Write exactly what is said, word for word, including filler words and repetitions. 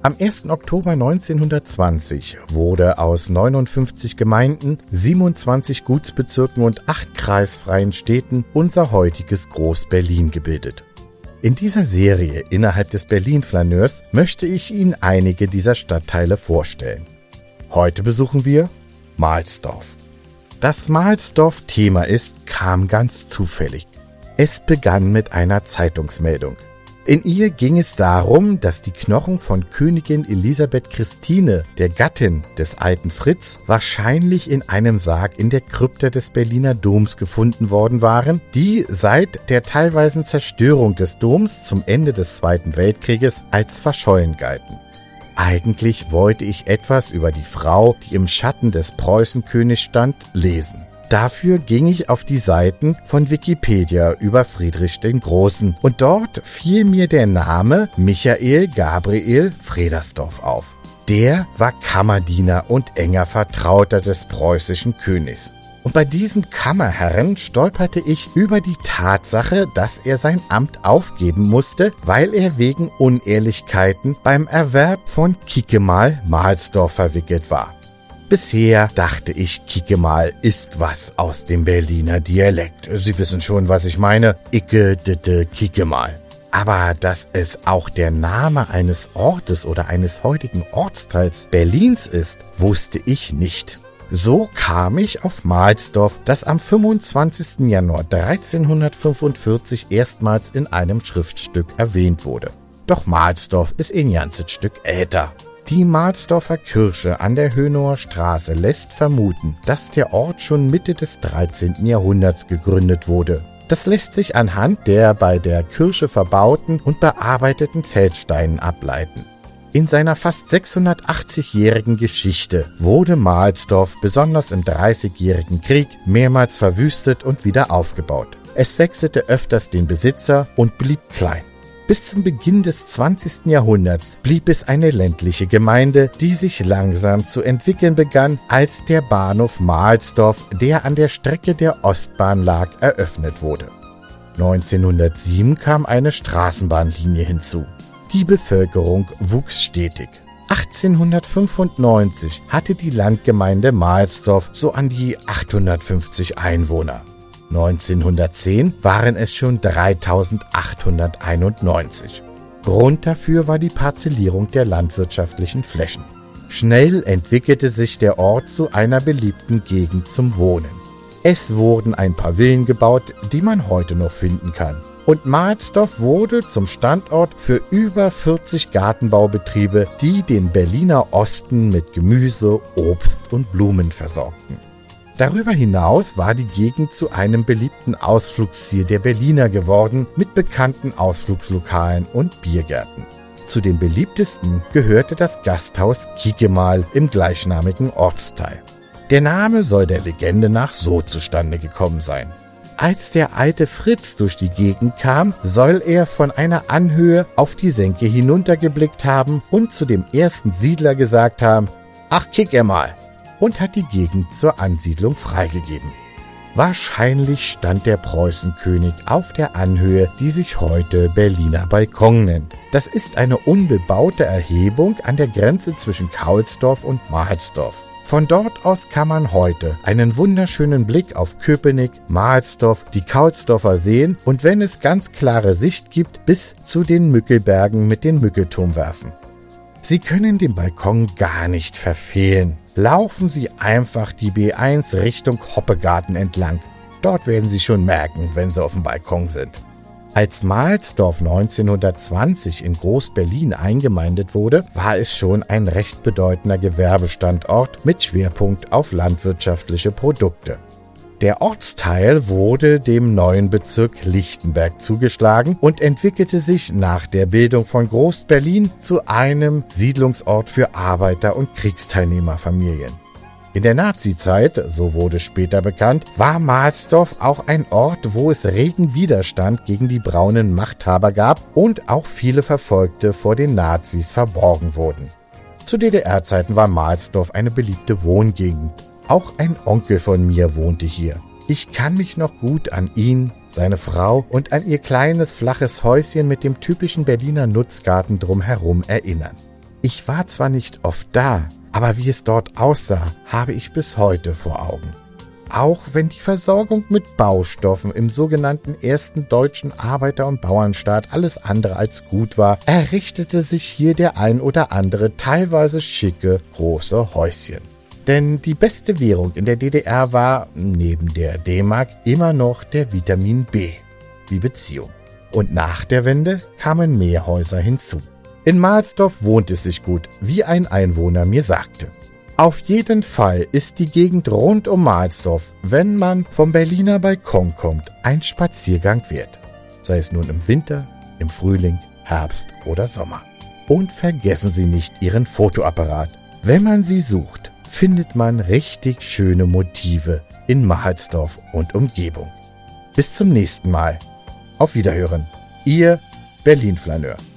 Am ersten Oktober neunzehnhundertzwanzig wurde aus neunundfünfzig Gemeinden, siebenundzwanzig Gutsbezirken und acht kreisfreien Städten unser heutiges Groß-Berlin gebildet. In dieser Serie innerhalb des Berlin-Flaneurs möchte ich Ihnen einige dieser Stadtteile vorstellen. Heute besuchen wir Mahlsdorf. Dass Mahlsdorf Thema ist, kam ganz zufällig. Es begann mit einer Zeitungsmeldung. In ihr ging es darum, dass die Knochen von Königin Elisabeth Christine, der Gattin des alten Fritz, wahrscheinlich in einem Sarg in der Krypta des Berliner Doms gefunden worden waren, die seit der teilweisen Zerstörung des Doms zum Ende des Zweiten Weltkrieges als verschollen galten. Eigentlich wollte ich etwas über die Frau, die im Schatten des Preußenkönigs stand, lesen. Dafür ging ich auf die Seiten von Wikipedia über Friedrich den Großen und dort fiel mir der Name Michael Gabriel Fredersdorf auf. Der war Kammerdiener und enger Vertrauter des preußischen Königs. Und bei diesem Kammerherrn stolperte ich über die Tatsache, dass er sein Amt aufgeben musste, weil er wegen Unehrlichkeiten beim Erwerb von Kiekemal Mahlsdorf verwickelt war. Bisher dachte ich, Kiekemal ist was aus dem Berliner Dialekt. Sie wissen schon, was ich meine. Icke, ditte, Kiekemal. Aber dass es auch der Name eines Ortes oder eines heutigen Ortsteils Berlins ist, wusste ich nicht. So kam ich auf Mahlsdorf, das am fünfundzwanzigsten Januar dreizehnhundertfünfundvierzig erstmals in einem Schriftstück erwähnt wurde. Doch Mahlsdorf ist ein ganzes Stück älter. Die Mahlsdorfer Kirche an der Hönower Straße lässt vermuten, dass der Ort schon Mitte des dreizehnten Jahrhunderts gegründet wurde. Das lässt sich anhand der bei der Kirche verbauten und bearbeiteten Feldsteinen ableiten. In seiner fast sechshundertachtzigjährigen Geschichte wurde Mahlsdorf besonders im Dreißigjährigen Krieg mehrmals verwüstet und wieder aufgebaut. Es wechselte öfters den Besitzer und blieb klein. Bis zum Beginn des zwanzigsten Jahrhunderts blieb es eine ländliche Gemeinde, die sich langsam zu entwickeln begann, als der Bahnhof Mahlsdorf, der an der Strecke der Ostbahn lag, eröffnet wurde. neunzehnhundertsieben kam eine Straßenbahnlinie hinzu. Die Bevölkerung wuchs stetig. achtzehnhundertfünfundneunzig hatte die Landgemeinde Mahlsdorf so an die achthundertfünfzig Einwohner. neunzehnhundertzehn waren es schon dreitausendachthunderteinundneunzig. Grund dafür war die Parzellierung der landwirtschaftlichen Flächen. Schnell entwickelte sich der Ort zu einer beliebten Gegend zum Wohnen. Es wurden ein paar Villen gebaut, die man heute noch finden kann. Und Mahlsdorf wurde zum Standort für über vierzig Gartenbaubetriebe, die den Berliner Osten mit Gemüse, Obst und Blumen versorgten. Darüber hinaus war die Gegend zu einem beliebten Ausflugsziel der Berliner geworden, mit bekannten Ausflugslokalen und Biergärten. Zu den beliebtesten gehörte das Gasthaus Kiekemal im gleichnamigen Ortsteil. Der Name soll der Legende nach so zustande gekommen sein. Als der alte Fritz durch die Gegend kam, soll er von einer Anhöhe auf die Senke hinuntergeblickt haben und zu dem ersten Siedler gesagt haben: »Ach, kick er mal«, und hat die Gegend zur Ansiedlung freigegeben. Wahrscheinlich stand der Preußenkönig auf der Anhöhe, die sich heute Berliner Balkon nennt. Das ist eine unbebaute Erhebung an der Grenze zwischen Kaulsdorf und Mahlsdorf. Von dort aus kann man heute einen wunderschönen Blick auf Köpenick, Mahlsdorf, die Kaulsdorfer Seen und, wenn es ganz klare Sicht gibt, bis zu den Mückelbergen mit dem Mückelturm werfen. Sie können den Balkon gar nicht verfehlen. Laufen Sie einfach die B eins Richtung Hoppegarten entlang. Dort werden Sie schon merken, wenn Sie auf dem Balkon sind. Als Mahlsdorf neunzehnhundertzwanzig in Groß-Berlin eingemeindet wurde, war es schon ein recht bedeutender Gewerbestandort mit Schwerpunkt auf landwirtschaftliche Produkte. Der Ortsteil wurde dem neuen Bezirk Lichtenberg zugeschlagen und entwickelte sich nach der Bildung von Groß-Berlin zu einem Siedlungsort für Arbeiter- und Kriegsteilnehmerfamilien. In der Nazizeit, so wurde später bekannt, war Mahlsdorf auch ein Ort, wo es regen Widerstand gegen die braunen Machthaber gab und auch viele Verfolgte vor den Nazis verborgen wurden. Zu D D R-Zeiten war Mahlsdorf eine beliebte Wohngegend. Auch ein Onkel von mir wohnte hier. Ich kann mich noch gut an ihn, seine Frau und an ihr kleines, flaches Häuschen mit dem typischen Berliner Nutzgarten drumherum erinnern. Ich war zwar nicht oft da, aber wie es dort aussah, habe ich bis heute vor Augen. Auch wenn die Versorgung mit Baustoffen im sogenannten ersten deutschen Arbeiter- und Bauernstaat alles andere als gut war, errichtete sich hier der ein oder andere teilweise schicke, große Häuschen. Denn die beste Währung in der D D R war, neben der D-Mark, immer noch der Vitamin B, die Beziehung. Und nach der Wende kamen mehr Häuser hinzu. In Mahlsdorf wohnt es sich gut, wie ein Einwohner mir sagte. Auf jeden Fall ist die Gegend rund um Mahlsdorf, wenn man vom Berliner Balkon kommt, ein Spaziergang wert. Sei es nun im Winter, im Frühling, Herbst oder Sommer. Und vergessen Sie nicht Ihren Fotoapparat. Wenn man sie sucht, findet man richtig schöne Motive in Mahlsdorf und Umgebung. Bis zum nächsten Mal. Auf Wiederhören. Ihr Berlin-Flaneur.